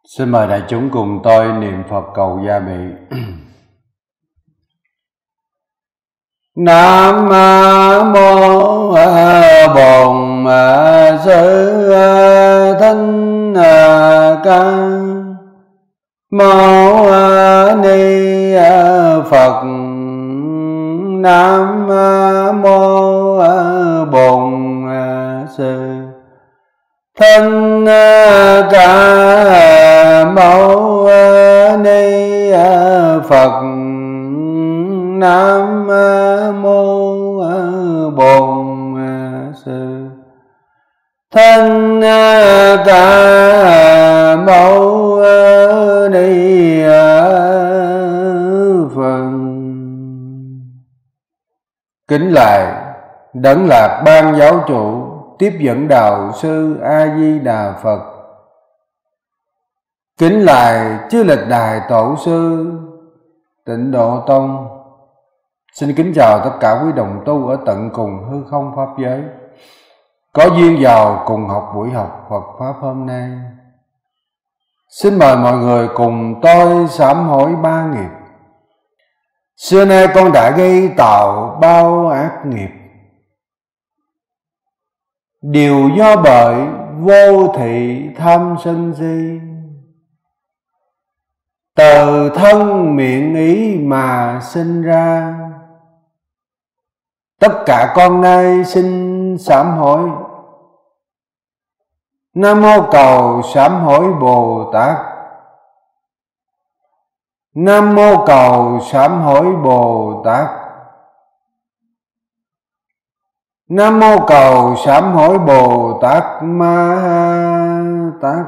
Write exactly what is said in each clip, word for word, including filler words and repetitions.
Xin mời đại chúng cùng tôi niệm Phật cầu gia bị. Nam mô Bổn Sư Thích Ca Mâu Ni Phật. Nam mô Bổn Sư Thích Ca Mâu Ni Phật. Nam mô Bổn Sư Thích Ca Mâu Ni Phật. Kính lạy Đấng Lạc Ban Giáo Chủ, tiếp dẫn đạo sư A Di Đà Phật. Kính lạy chư lịch đài tổ sư Tịnh Độ Tông. Xin kính chào tất cả quý đồng tu ở tận cùng hư không pháp giới, có duyên vào cùng học buổi học Phật pháp hôm nay. Xin mời mọi người cùng tôi sám hối ba nghiệp. Xưa nay con đã gây tạo bao ác nghiệp, đều do bởi vô thị tham sân si, từ thân miệng ý mà sinh ra. Tất cả con nay xin sám hối. Nam mô cầu sám hối Bồ Tát. Nam mô cầu sám hối Bồ Tát. Nam mô cầu sám hối Bồ Tát Ma Tát.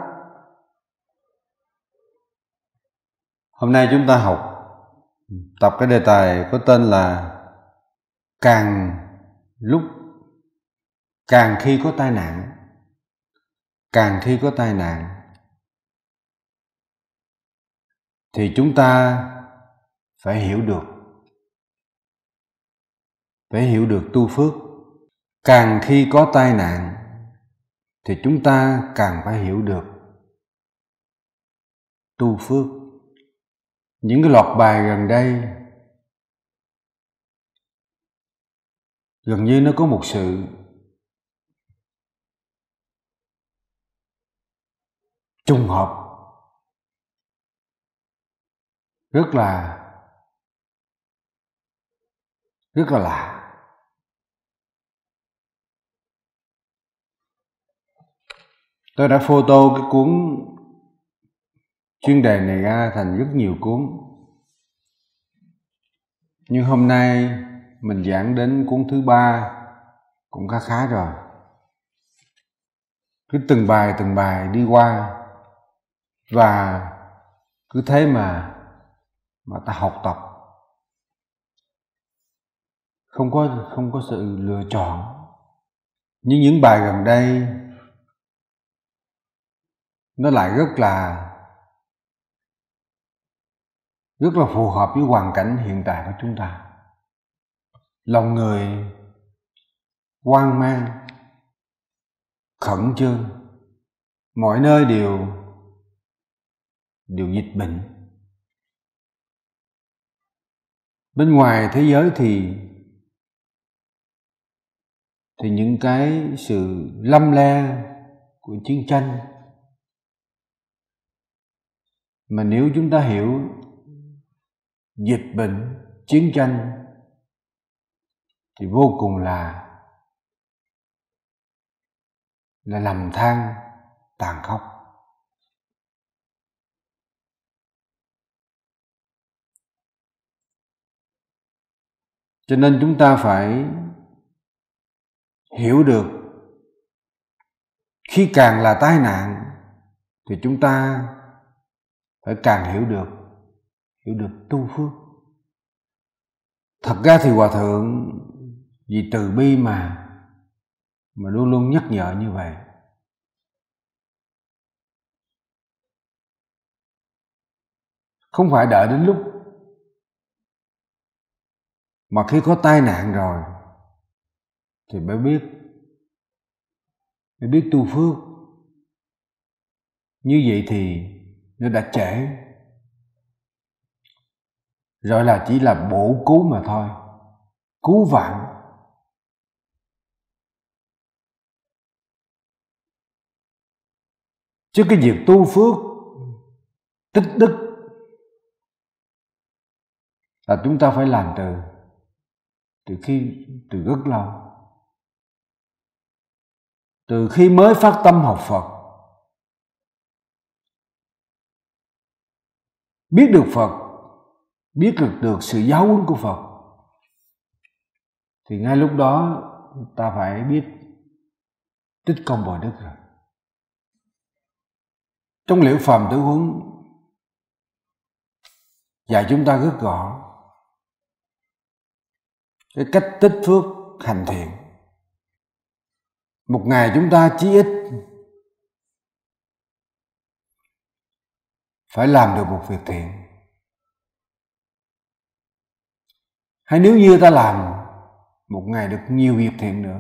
Hôm nay chúng ta học tập cái đề tài có tên là Càng lúc càng khi có tai nạn. Càng khi có tai nạn thì chúng ta phải hiểu được, phải hiểu được tu phước. Càng khi có tai nạn thì chúng ta càng phải hiểu được tu phước. Những cái loạt bài gần đây gần như nó có một sự trùng hợp rất là rất là lạ. Tôi đã photo cái cuốn chuyên đề này ra thành rất nhiều cuốn, nhưng hôm nay mình giảng đến cuốn thứ ba cũng khá khá rồi. Cứ từng bài từng bài đi qua, và cứ thế mà mà ta học tập, không có không có sự lựa chọn. Nhưng những bài gần đây nó lại rất là rất là phù hợp với hoàn cảnh hiện tại của chúng ta. Lòng người hoang mang, khẩn trương, mọi nơi đều đều dịch bệnh. Bên ngoài thế giới thì thì những cái sự lăm le của chiến tranh, mà nếu chúng ta hiểu dịch bệnh, chiến tranh thì vô cùng là là lầm than tàn khốc. Cho nên chúng ta phải hiểu được, khi càng là tai nạn thì chúng ta phải càng hiểu được hiểu được tu phước. Thật ra thì Hòa Thượng vì từ bi mà mà luôn luôn nhắc nhở như vậy. Không phải đợi đến lúc mà khi có tai nạn rồi thì mới biết mới biết tu phước. Như vậy thì nó đã trễ, rồi là chỉ là bổ cứu mà thôi, cứu vãn. Chứ cái việc tu phước, tích đức là chúng ta phải làm từ từ khi từ rất lâu, từ khi mới phát tâm học Phật, biết được Phật, biết được được sự giáo huấn của Phật, thì ngay lúc đó ta phải biết tích công bồi đức rồi. Trong Liễu Phàm Tử Huấn dạy chúng ta rất rõ cái cách tích phước hành thiện. Một ngày chúng ta chí ít phải làm được một việc thiện. Hay nếu như ta làm một ngày được nhiều việc thiện nữa,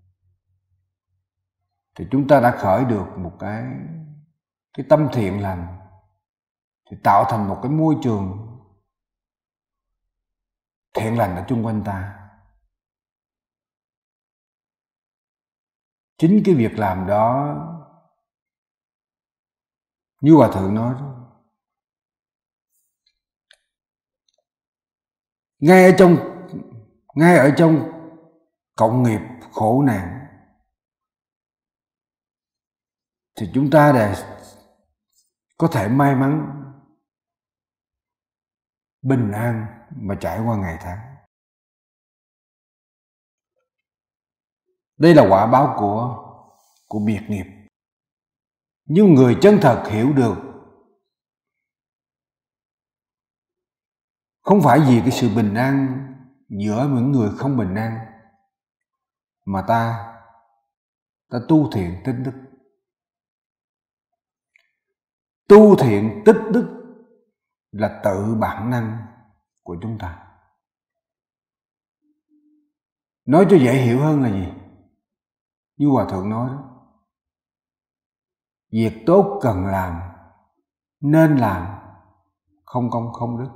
thì chúng ta đã khởi được một cái cái tâm thiện lành, thì tạo thành một cái môi trường thiện lành ở chung quanh ta. Chính cái việc làm đó, như Hòa Thượng nói đó, ngay ở trong ngay ở trong cộng nghiệp khổ nạn, thì chúng ta để có thể may mắn bình an mà trải qua ngày tháng. Đây là quả báo của của biệt nghiệp. Nhưng người chân thật hiểu được, không phải vì cái sự bình an giữa những người không bình an mà ta ta tu thiện tích đức. Tu thiện tích đức là tự bản năng của chúng ta. Nói cho dễ hiểu hơn là gì? Như Hòa Thượng nói đó, việc tốt cần làm, nên làm, không công không đức.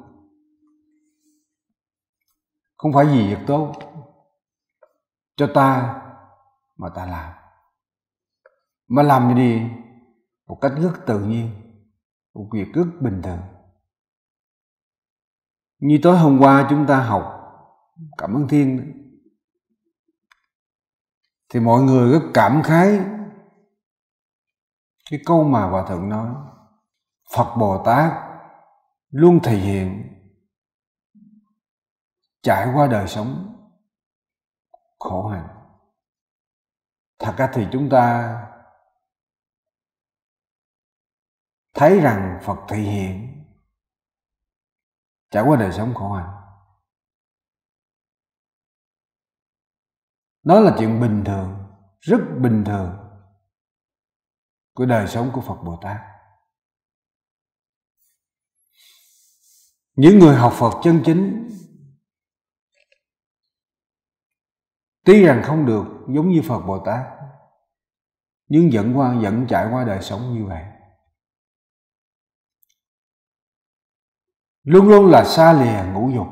Không phải vì việc tốt cho ta mà ta làm, mà làm gì một cách rất tự nhiên, một việc rất bình thường. Như tối hôm qua chúng ta học Cảm Ơn Thiên, thì mọi người rất cảm khái cái câu mà Hòa Thượng nói: Phật Bồ Tát luôn thể hiện trải qua đời sống khổ hạnh. Thật ra thì chúng ta thấy rằng Phật thể hiện trải qua đời sống khổ hạnh, đó là chuyện bình thường, rất bình thường của đời sống của Phật Bồ Tát. Những người học Phật chân chính tuy rằng không được giống như Phật Bồ Tát, nhưng vẫn qua vẫn trải qua đời sống như vậy, luôn luôn là xa lìa ngũ dục.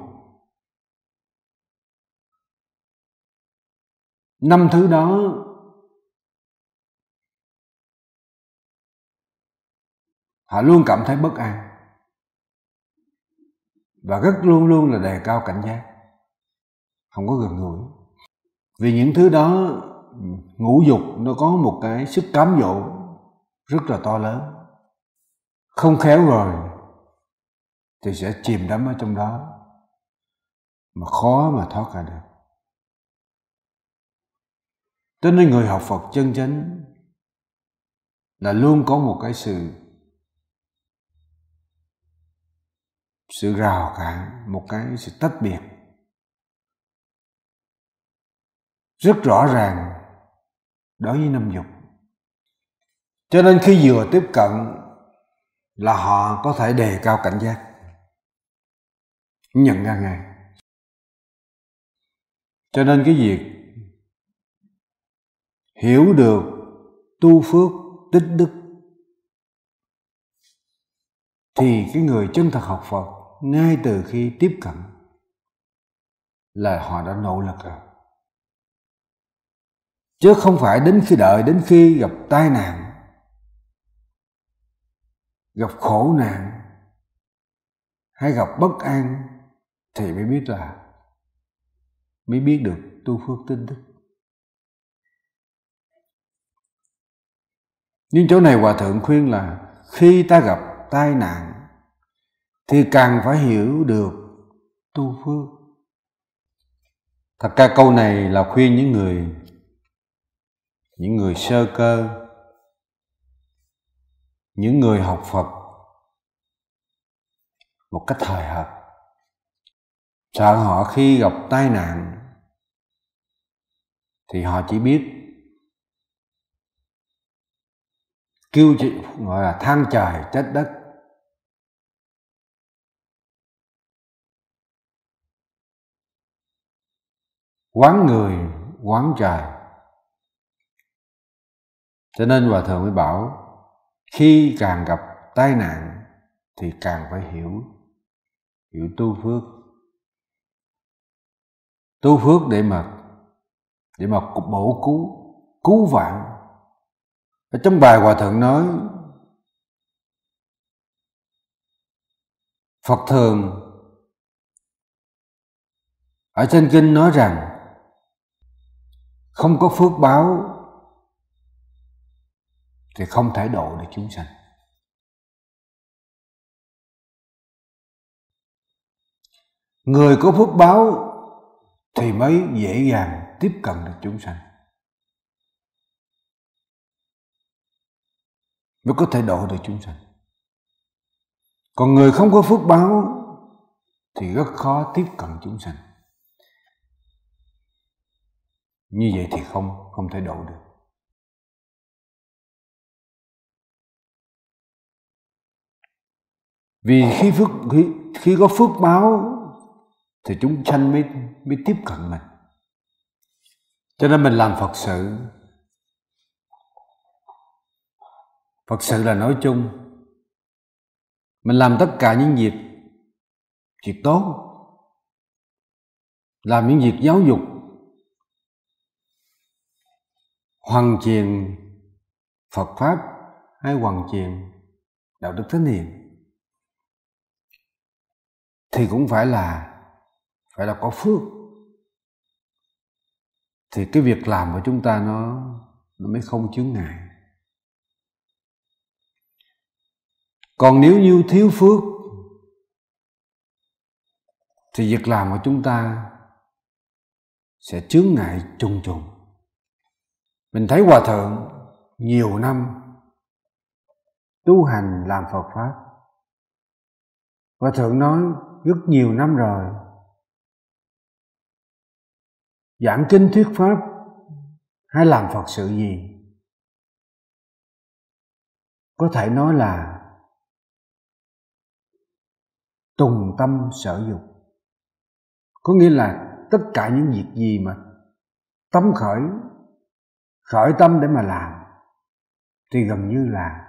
Năm thứ đó họ luôn cảm thấy bất an, và rất luôn luôn là đề cao cảnh giác, không có gần gũi. Vì những thứ đó, ngũ dục nó có một cái sức cám dỗ rất là to lớn. Không khéo rồi thì sẽ chìm đắm ở trong đó, mà khó mà thoát ra được. Cho nên người học Phật chân chánh là luôn có một cái sự sự rào cản, một cái sự tách biệt rất rõ ràng đối với năm dục. Cho nên khi vừa tiếp cận là họ có thể đề cao cảnh giác, nhận ra ngay. Cho nên cái việc hiểu được tu phước tích đức thì cái người chân thật học Phật ngay từ khi tiếp cận là họ đã nỗ lực rồi, chứ không phải đến khi đợi đến khi gặp tai nạn, gặp khổ nạn hay gặp bất an thì mới biết là mới biết được tu phước tinh đức. Nhưng chỗ này Hòa Thượng khuyên là khi ta gặp tai nạn thì càng phải hiểu được tu phước. Thật ra câu này là khuyên những người những người sơ cơ, những người học Phật một cách hời hợt, sợ họ khi gặp tai nạn thì họ chỉ biết kêu gọi là than trời trách đất, oán người oán trời. Cho nên Hòa Thượng mới bảo khi càng gặp tai nạn thì càng phải hiểu hiểu tu phước, tu phước để mà để mà bổ cứu cứu vãn. Ở trong bài Hòa Thượng nói Phật thường ở trên kinh nói rằng không có phước báo thì không thể độ được chúng sanh. Người có phước báo thì mới dễ dàng tiếp cận được chúng sanh, mới có thể độ được chúng sanh. Còn người không có phước báo thì rất khó tiếp cận chúng sanh. Như vậy thì không không thể độ được. Vì khi phước khi, khi có phước báo thì chúng sanh mới mới tiếp cận mình. Cho nên mình làm Phật sự. Phật sự là nói chung. Mình làm tất cả những việc việc tốt, làm những việc giáo dục, hoàn truyền Phật pháp hay hoàn truyền đạo đức thánh hiền thì cũng phải là phải là có phước, thì cái việc làm của chúng ta nó nó mới không chướng ngại. Còn nếu như thiếu phước thì việc làm của chúng ta sẽ chướng ngại trùng trùng. Mình thấy Hòa Thượng nhiều năm tu hành làm Phật pháp, Hòa Thượng nói rất nhiều năm rồi, giảng kinh thuyết pháp hay làm Phật sự gì có thể nói là tùng tâm sở dục. Có nghĩa là tất cả những việc gì mà tâm khởi, khởi tâm để mà làm thì gần như là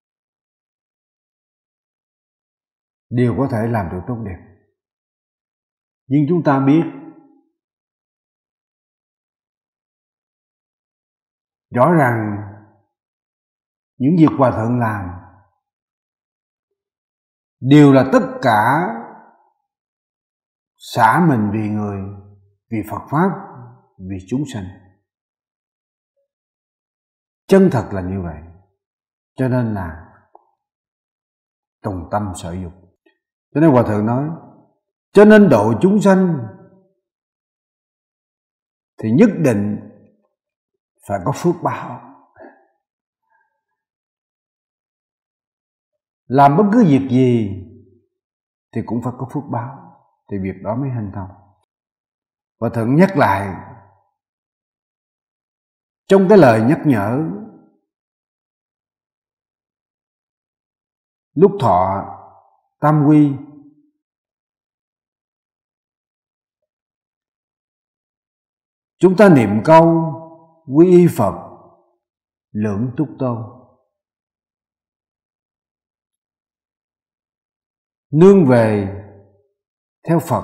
đều có thể làm được tốt đẹp. Nhưng chúng ta biết rõ ràng những việc Hòa Thượng làm đều là tất cả xả mình vì người, vì Phật pháp, vì chúng sanh. Chân thật là như vậy. Cho nên là tùng tâm sở dục. Cho nên Hòa Thượng nói, cho nên độ chúng sanh thì nhất định phải có phước báo. Làm bất cứ việc gì thì cũng phải có phước báo thì việc đó mới thành công. Hòa Thượng nhắc lại trong cái lời nhắc nhở lúc thọ tam quy, chúng ta niệm câu quy y Phật lưỡng túc tôn. nương về theo Phật,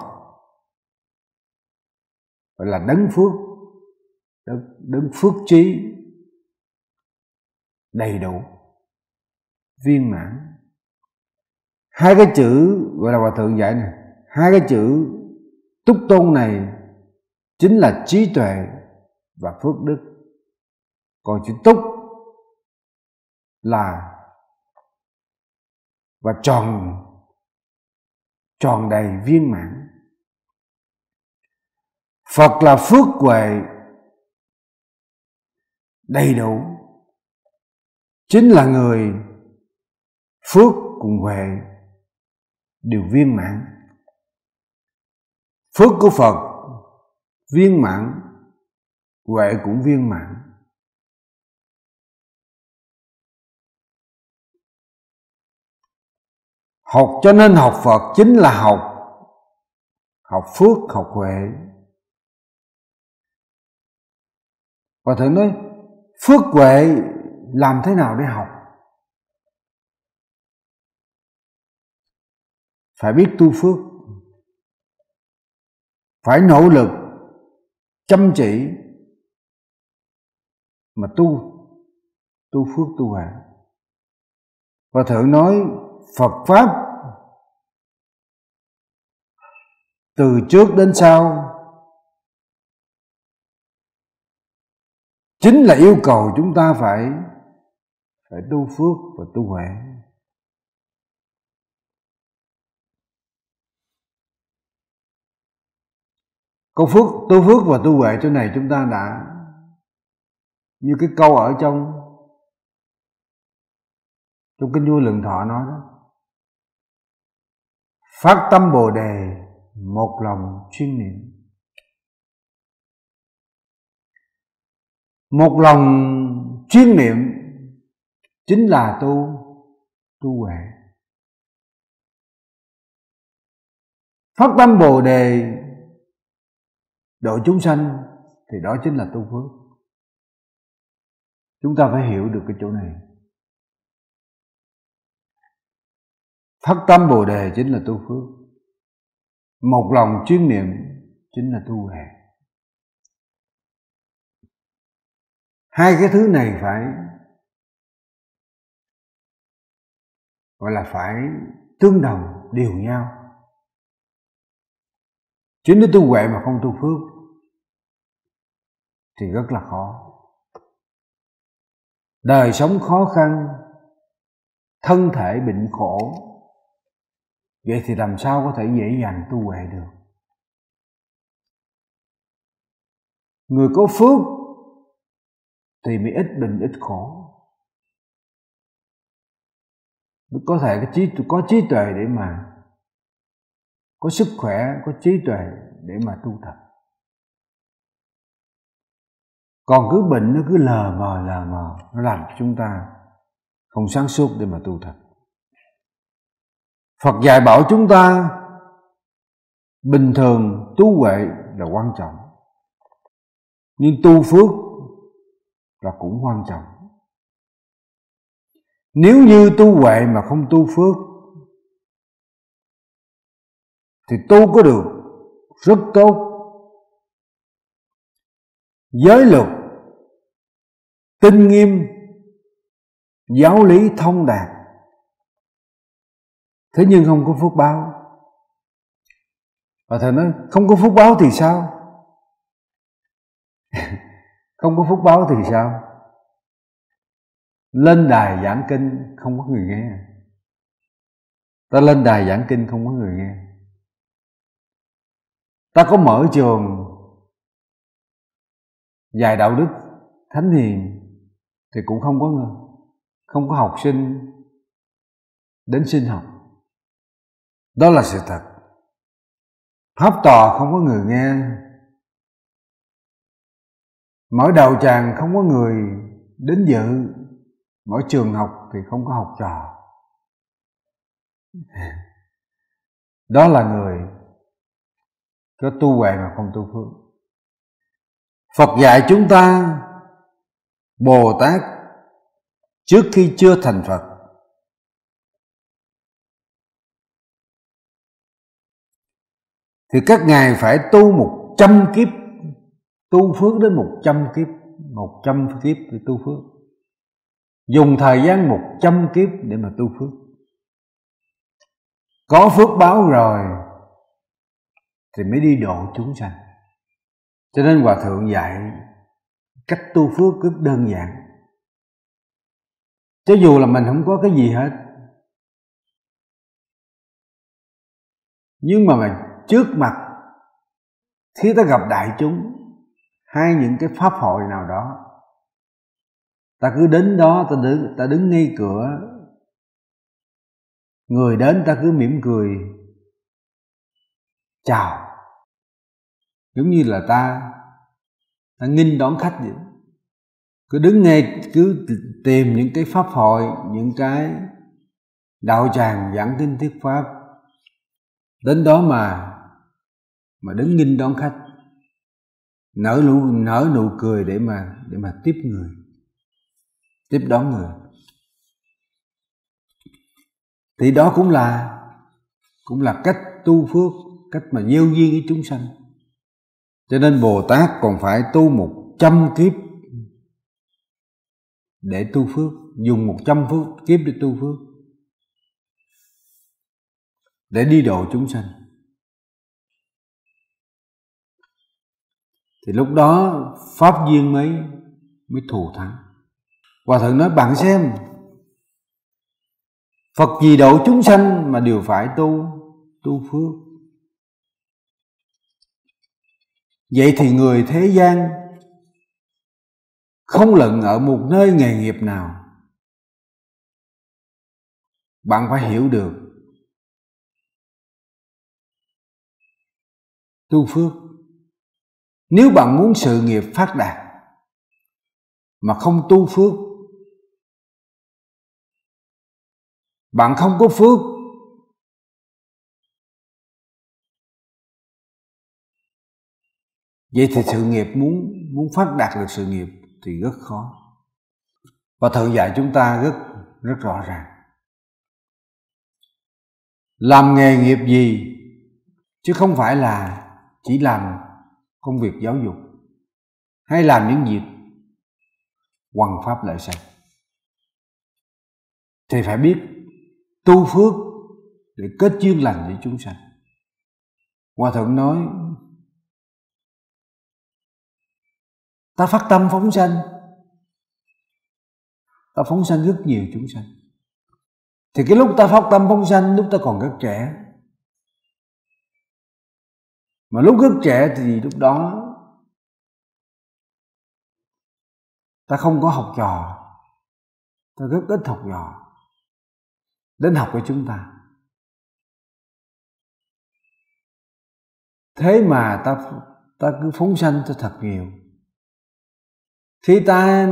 gọi là đấng phước, đấng, đấng phước trí đầy đủ, viên mãn. Hai cái chữ gọi là Hòa Thượng dạy này, hai cái chữ túc tôn này chính là trí tuệ và phước đức. Còn chữ túc là và tròn tròn đầy viên mãn. Phật là phước huệ đầy đủ, chính là người phước cùng huệ đều viên mãn. Phước của Phật viên mãn, huệ cũng viên mãn. Học cho nên học Phật chính là học học phước, học huệ. Và Thượng nói phước huệ làm thế nào để học? Phải biết tu phước, phải nỗ lực chăm chỉ mà tu tu phước tu huệ. Và Thượng nói Phật pháp từ trước đến sau chính là yêu cầu chúng ta phải phải tu phước và tu huệ. Câu phước, tu phước và tu huệ chỗ này chúng ta đã như cái câu ở trong trong kinh Vô Lượng Thọ nói đó: phát tâm Bồ Đề, một lòng chuyên niệm. Một lòng chuyên niệm chính là tu tu huệ. Phát tâm Bồ Đề độ chúng sanh thì đó chính là tu phước. Chúng ta phải hiểu được cái chỗ này. Phát tâm Bồ Đề chính là tu phước, một lòng chuyên niệm chính là tu huệ. Hai cái thứ này phải gọi là phải tương đồng, đều nhau. Chứ nếu tu huệ mà không tu phước thì rất là khó. Đời sống khó khăn, thân thể bệnh khổ, vậy thì làm sao có thể dễ dàng tu huệ được? Người có phước thì mới ít bệnh ít khổ, mới có thể có trí, có trí tuệ để mà có sức khỏe, có trí tuệ để mà tu tập. Còn cứ bệnh nó cứ lờ mờ lờ mờ, nó làm cho chúng ta không sáng suốt để mà tu tập. Phật dạy bảo chúng ta bình thường tu huệ là quan trọng, nhưng tu phước là cũng quan trọng. Nếu như tu huệ mà không tu phước thì tu có được rất tốt, giới luật tinh nghiêm, giáo lý thông đạt, thế nhưng không có phước báo. Và Thầy nói không có phước báo thì sao? Không có phước báo thì sao? Lên đài giảng kinh không có người nghe. Ta lên đài giảng kinh không có người nghe. Ta có mở trường dạy đạo đức thánh hiền thì cũng không có không có học sinh đến xin học. Đó là sự thật. Pháp tòa không có người nghe, mỗi đạo tràng không có người đến dự, mỗi trường học thì không có học trò. Đó là người có tu huệ mà không tu phước. Phật dạy chúng ta Bồ Tát trước khi chưa thành Phật thì các ngài phải tu một trăm kiếp, tu phước đến một trăm kiếp, một trăm kiếp để tu phước, dùng thời gian một trăm kiếp để mà tu phước. Có phước báo rồi thì mới đi độ chúng sanh. Cho nên Hòa Thượng dạy cách tu phước rất đơn giản. Cho dù là mình không có cái gì hết, nhưng mà, mà trước mặt khi ta gặp đại chúng hay những cái pháp hội nào đó, ta cứ đến đó, ta đứng, ta đứng ngay cửa, người đến ta cứ mỉm cười chào, giống như là ta ta nghinh đón khách vậy. Cứ đứng ngay, cứ tìm những cái pháp hội, những cái đạo tràng giảng kinh thuyết pháp, đến đó mà mà đứng nghinh đón khách, nở nụ nở nụ cười để mà để mà tiếp người, tiếp đón người. Thì đó cũng là cũng là cách tu phước, cách mà gieo duyên với chúng sanh. Cho nên Bồ Tát còn phải tu một trăm kiếp để tu phước, dùng một trăm phước kiếp để tu phước, để đi độ chúng sanh. Thì lúc đó pháp duyên mới mới thù thắng. Hòa Thượng nói bạn xem, Phật gì độ chúng sanh mà đều phải tu tu phước. Vậy thì người thế gian không luận ở một nơi nghề nghiệp nào, bạn phải hiểu được tu phước. Nếu bạn muốn sự nghiệp phát đạt mà không tu phước, bạn không có phước, vậy thì sự nghiệp muốn muốn phát đạt được sự nghiệp thì rất khó. Và Thượng dạy chúng ta rất rất rõ ràng. Làm nghề nghiệp gì chứ không phải là chỉ làm công việc giáo dục hay làm những việc hoằng pháp lợi sanh, thì phải biết tu phước để kết duyên lành với chúng sanh. Hòa Thượng nói ta phát tâm phóng sanh, ta phóng sanh rất nhiều chúng sanh. Thì cái lúc ta phát tâm phóng sanh, lúc ta còn rất trẻ, mà lúc rất trẻ thì lúc đó ta không có học trò, ta rất ít học trò đến học với chúng ta. Thế mà ta ta cứ phóng sanh cho thật nhiều. Khi ta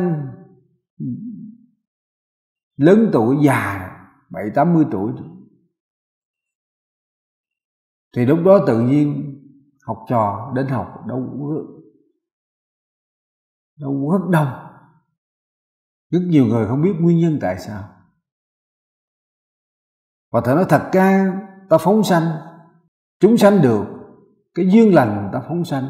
lớn tuổi, già bảy tám mươi tuổi thì lúc đó tự nhiên học trò đến học đâu đâu rất đông. Rất nhiều người không biết nguyên nhân tại sao. Và thật nói thật ra ta phóng sanh, chúng sanh được cái duyên lành, ta phóng sanh,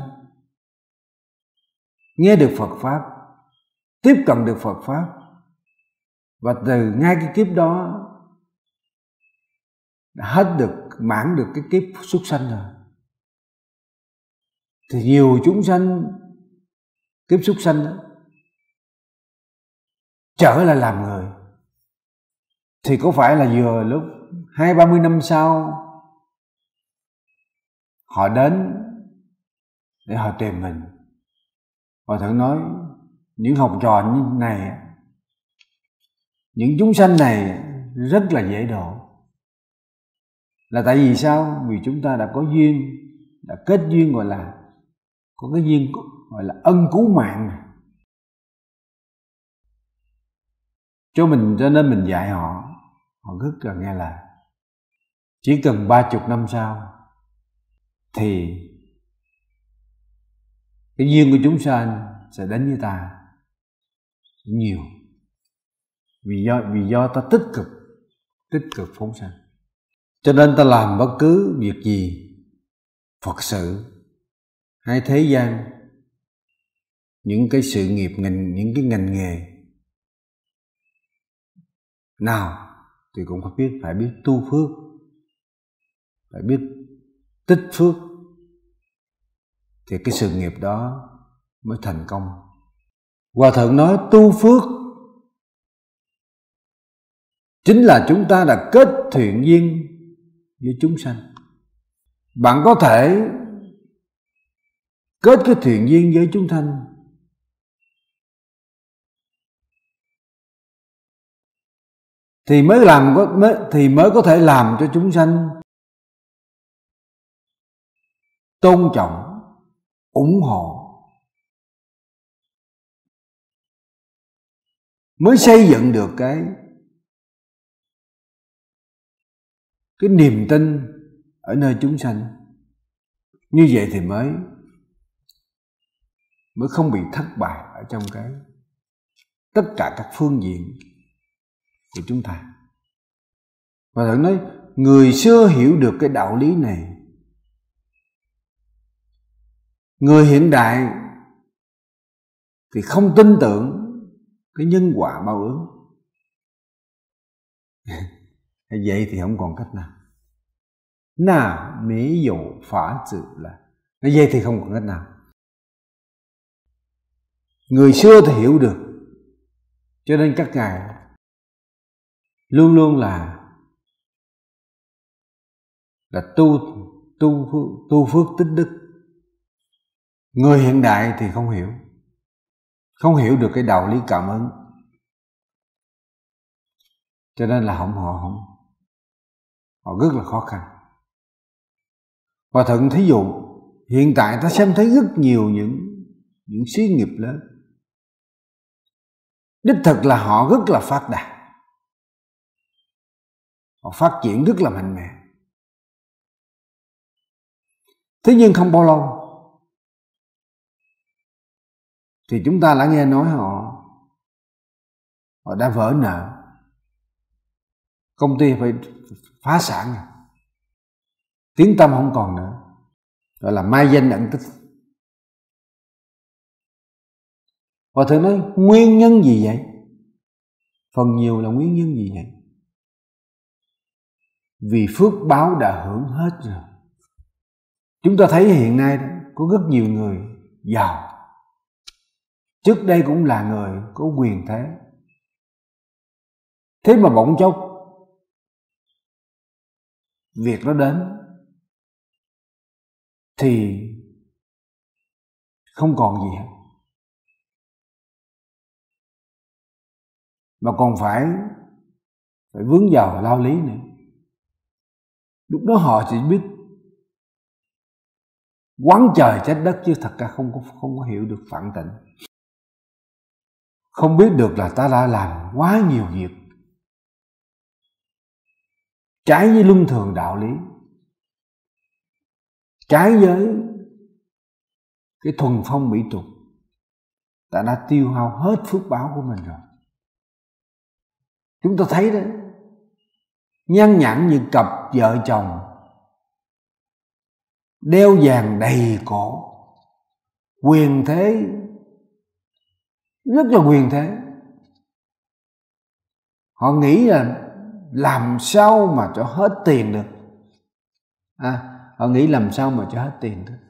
nghe được Phật pháp, tiếp cận được Phật pháp, và từ ngay cái kiếp đó đã hết được, mãn được cái kiếp súc sanh rồi. Thì nhiều chúng sanh kiếp súc sanh đó, trở lại làm người, thì có phải là vừa lúc hai ba mươi năm sau họ đến để họ tìm mình. Hòa Thượng nói những học trò như này, những chúng sanh này rất là dễ độ. Là tại vì sao? Vì chúng ta đã có duyên, đã kết duyên, gọi là có cái duyên gọi là ân cứu mạng cho mình, cho nên mình dạy họ, họ rất là nghe lời. Chỉ cần ba chục năm sau thì cái duyên của chúng sanh sẽ đến với ta nhiều, vì do vì do ta tích cực tích cực phóng sanh. Cho nên ta làm bất cứ việc gì Phật sự hay thế gian, những cái sự nghiệp, ngành, những cái ngành nghề nào thì cũng phải biết, phải biết tu phước, phải biết tích phước, thì cái sự nghiệp đó mới thành công. Hòa Thượng nói tu phước chính là chúng ta đã kết thiện duyên với chúng sanh. Bạn có thể kết cái thiện duyên với chúng sanh thì mới làm có mới, thì mới có thể làm cho chúng sanh tôn trọng, ủng hộ, mới xây dựng được cái cái niềm tin ở nơi chúng sanh. Như vậy thì mới mới không bị thất bại ở trong cái tất cả các phương diện của chúng ta. Và Thượng nói người xưa hiểu được cái đạo lý này, người hiện đại thì không tin tưởng cái nhân quả báo ứng. Vậy thì không còn cách nào. Nào mỹ dụ phá sự là nói vậy thì không còn cách nào. Người xưa thì hiểu được, cho nên các ngài luôn luôn là là tu tu tu phước tích đức. Người hiện đại thì không hiểu, không hiểu được cái đạo lý cảm ứng, cho nên là không họ không họ rất là khó khăn. Hòa Thượng thí dụ hiện tại ta xem thấy rất nhiều những những xí nghiệp lớn, đích thực là họ rất là phát đạt, họ phát triển rất là mạnh mẽ. Thế nhưng không bao lâu thì chúng ta đã nghe nói họ họ đã vỡ nợ, công ty phải phá sản, tiếng tăm không còn nữa, gọi là mai danh ẩn tích. Hòa Thượng nói nguyên nhân gì vậy? Phần nhiều là nguyên nhân gì vậy? Vì phước báo đã hưởng hết rồi. Chúng ta thấy hiện nay đó, có rất nhiều người giàu, trước đây cũng là người có quyền thế, thế mà bỗng chốc việc nó đến thì không còn gì hết, mà còn phải phải vướng vào lao lý nữa. Lúc đó họ chỉ biết oán trời trách đất, chứ thật ra không có không có hiểu được phận tịnh, không biết được là ta đã làm quá nhiều việc trái với luân thường đạo lý, trái với cái thuần phong mỹ tục, ta đã tiêu hao hết phước báo của mình rồi. Chúng ta thấy đấy, nhan nhản như cặp vợ chồng đeo vàng đầy cổ, quyền thế, rất là quyền thế. Họ nghĩ là làm sao mà cho hết tiền được, à, họ nghĩ làm sao mà cho hết tiền được.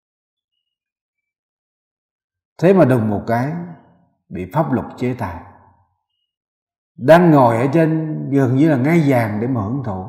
Thế mà đùng một cái bị pháp luật chế tài, đang ngồi ở trên gần như là ngai vàng để mà hưởng thụ,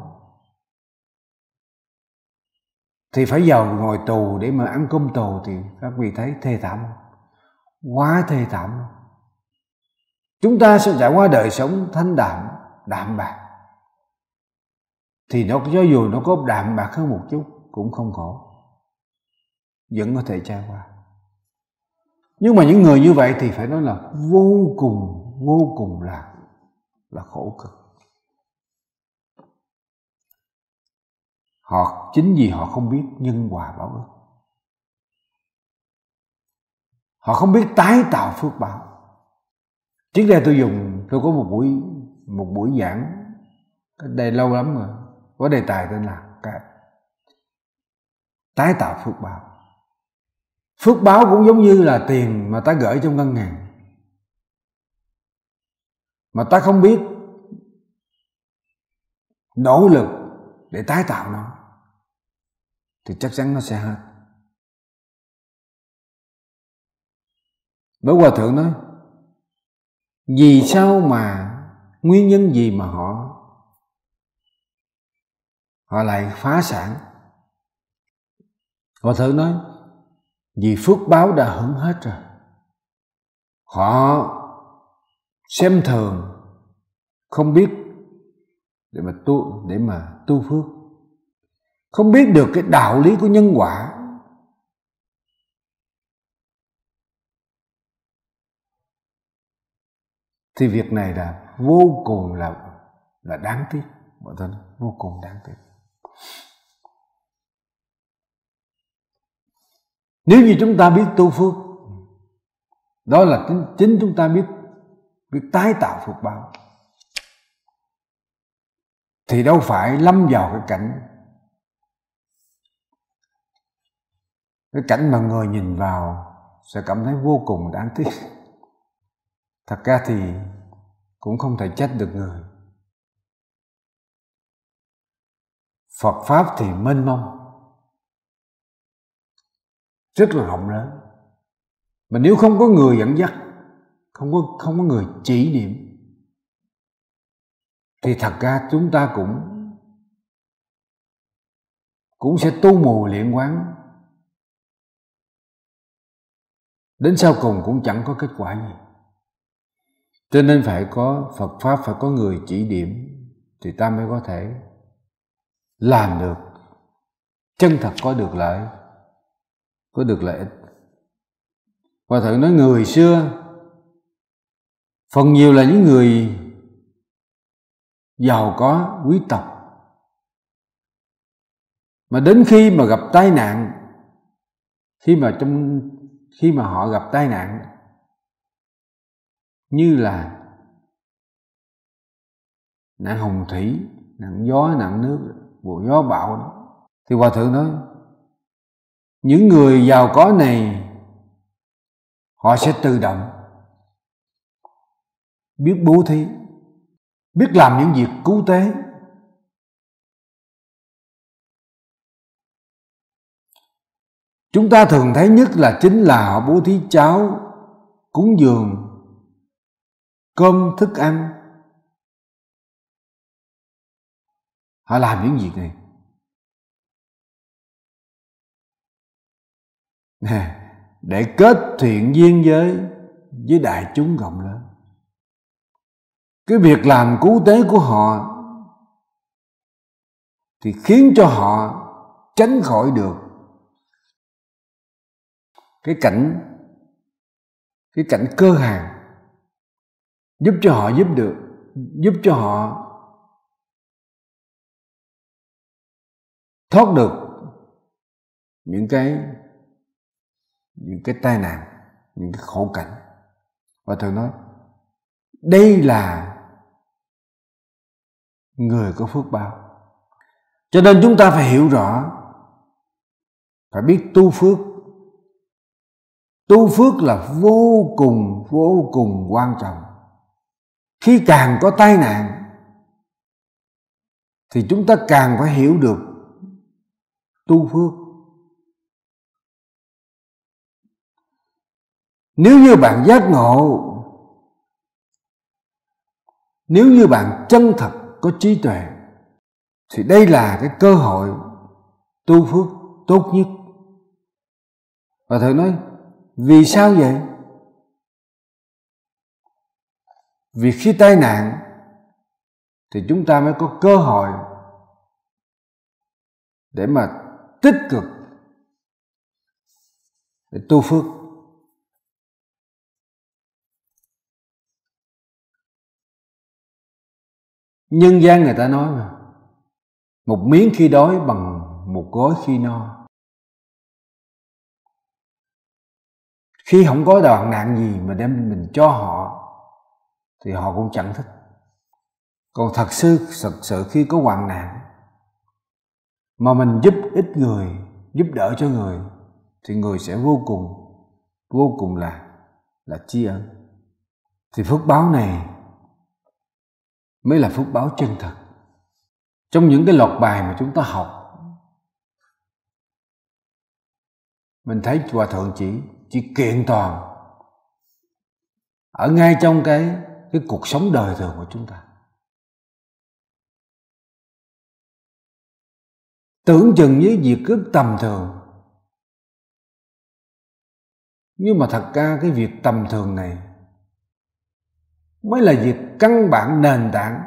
thì phải vào ngồi tù để mà ăn cơm tù. Thì các vị thấy thê thảm không? Quá thê thảm không? Chúng ta sẽ trải qua đời sống thanh đạm, đạm bạc, thì nó cho dù nó có đạm bạc hơn một chút cũng không khổ, vẫn có thể trải qua. Nhưng mà những người như vậy thì phải nói là vô cùng vô cùng là là khổ cực. Họ chính vì họ không biết nhân quả báo ứng, họ không biết tái tạo phước báo. Trước đây tôi dùng tôi có một buổi một buổi giảng cách đây lâu lắm rồi, có đề tài tên là cái tái tạo phước báo. Phước báo cũng giống như là tiền mà ta gửi trong ngân hàng, mà ta không biết nỗ lực để tái tạo nó, thì chắc chắn nó sẽ hết. Bởi Hòa Thượng nói, vì sao mà, nguyên nhân gì mà họ họ lại phá sản? Hòa Thượng nói, vì phước báo đã hưởng hết rồi. Họ xem thường, không biết để mà tu để mà tu phước, không biết được cái đạo lý của nhân quả. Thì việc này là vô cùng là là đáng tiếc, mọi người, vô cùng đáng tiếc. Nếu như chúng ta biết tu phước, đó là chính, chính chúng ta biết biết tái tạo phước báo, thì đâu phải lâm vào cái cảnh cái cảnh mà người nhìn vào sẽ cảm thấy vô cùng đáng tiếc. Thật ra thì cũng không thể trách được người. Phật Pháp thì mênh mông, rất là rộng lớn. Mà nếu không có người dẫn dắt, không có, không có người chỉ điểm, thì thật ra chúng ta cũng cũng sẽ tu mù luyện quán, đến sau cùng cũng chẳng có kết quả gì. Cho nên phải có Phật Pháp, phải có người chỉ điểm, thì ta mới có thể làm được, chân thật có được lợi, có được lợi ích. Hòa Thượng nói người xưa phần nhiều là những người giàu có, quý tộc, mà đến khi mà gặp tai nạn, khi mà trong khi mà họ gặp tai nạn như là nạn hồng thủy, nạn gió, nạn nước, vụ gió bão đó, thì Hòa Thượng nói những người giàu có này họ sẽ tự động biết bố thí, biết làm những việc cứu tế. Chúng ta thường thấy nhất là chính là họ bố thí cháo, cúng dường, cơm, thức ăn. Họ làm những việc này để kết thiện duyên với với đại chúng rộng lớn. Cái việc làm cứu tế của họ thì khiến cho họ tránh khỏi được cái cảnh cái cảnh cơ hàn, giúp cho họ giúp được giúp cho họ thoát được những cái những cái tai nạn, những cái khổ cảnh. Và Thượng nói đây là người có phước báo. Cho nên chúng ta phải hiểu rõ, phải biết tu phước. Tu phước là vô cùng vô cùng quan trọng. Khi càng có tai nạn thì chúng ta càng phải hiểu được tu phước. Nếu như bạn giác ngộ, nếu như bạn chân thật có trí tuệ, thì đây là cái cơ hội tu phước tốt nhất. Và Thượng nói vì sao vậy? Vì khi tai nạn thì chúng ta mới có cơ hội để mà tích cực để tu phước. Nhân gian người ta nói mà, một miếng khi đói bằng một gói khi no. Khi không có đoạn nạn gì mà đem mình cho họ thì họ cũng chẳng thích. Còn thật sự, thật sự khi có hoạn nạn mà mình giúp ích người giúp đỡ cho người, thì người sẽ vô cùng, vô cùng là, là tri ân. Thì phước báo này mới là phước báo chân thật. Trong những cái loạt bài mà chúng ta học, mình thấy Hòa Thượng chỉ, chỉ kiện toàn ở ngay trong cái, cái cuộc sống đời thường của chúng ta. Tưởng chừng với việc rất tầm thường, nhưng mà thật ra cái việc tầm thường này mới là việc căn bản nền tảng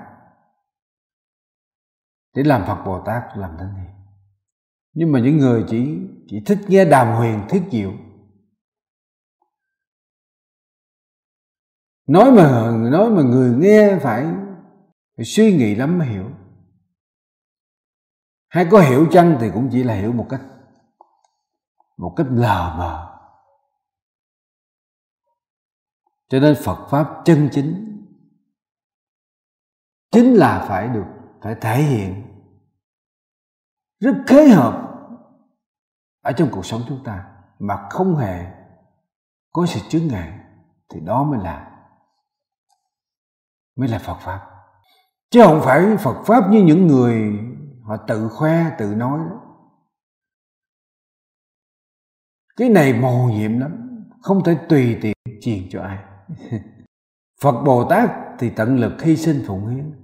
để làm Phật Bồ Tát, làm Thánh Hiền. Nhưng mà những người chỉ, chỉ thích nghe đàm huyền thuyết diệu, nói mà, nói mà người nghe phải, phải suy nghĩ lắm mới hiểu. Hay có hiểu chăng thì cũng chỉ là hiểu một cách, một cách lờ mờ. Cho nên Phật Pháp chân chính chính là phải được, phải thể hiện rất khế hợp ở trong cuộc sống chúng ta, mà không hề có sự chướng ngại, thì đó mới là, mới là Phật Pháp. Chứ không phải Phật Pháp như những người họ tự khoe, tự nói đó. Cái này mầu nhiệm lắm, không thể tùy tiện truyền cho ai. Phật Bồ Tát thì tận lực hy sinh phụng hiến.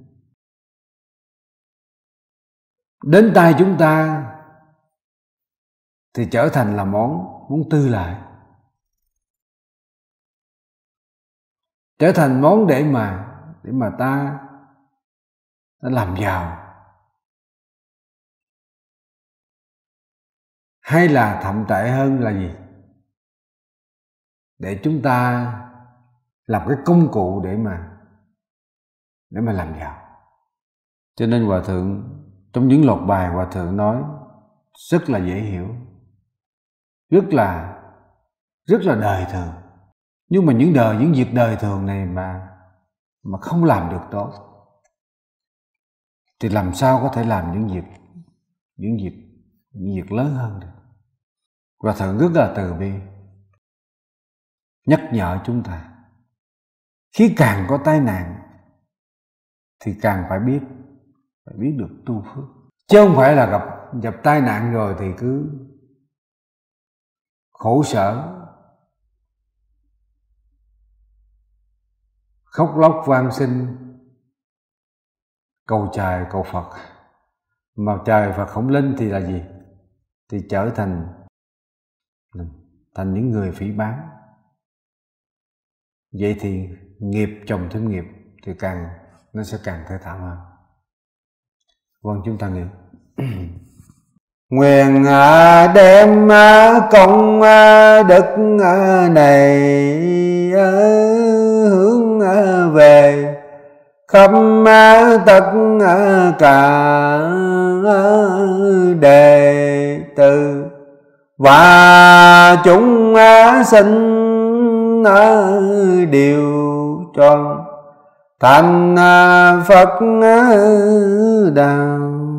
Đến tay chúng ta thì trở thành là món, món tư lại, trở thành món để mà, để mà ta, ta làm giàu. Hay là thậm tệ hơn là gì? Để chúng ta làm cái công cụ để mà, để mà làm giàu. Cho nên Hòa Thượng, trong những loạt bài Hòa Thượng nói rất là dễ hiểu, rất là, rất là đời thường. Nhưng mà những đời, những việc đời thường này mà, mà không làm được tốt, thì làm sao có thể làm những việc, những việc, những việc lớn hơn được. Hòa Thượng rất là từ bi, nhắc nhở chúng ta, khi càng có tai nạn thì càng phải biết, phải biết được tu phước. Chứ không phải là gặp, gặp tai nạn rồi thì cứ khổ sở, khóc lóc van xin, cầu trời cầu Phật. Mà trời Phật không linh thì là gì? Thì trở thành, thành những người phỉ báng. Vậy thì nghiệp chồng thêm nghiệp, thì càng, nó sẽ càng thê thảm hơn. Vâng, chúng ta nghĩ nguyện đem công đức này hướng về khắp tất cả đệ tử và chúng sinh đều tròn thành Phật đạo.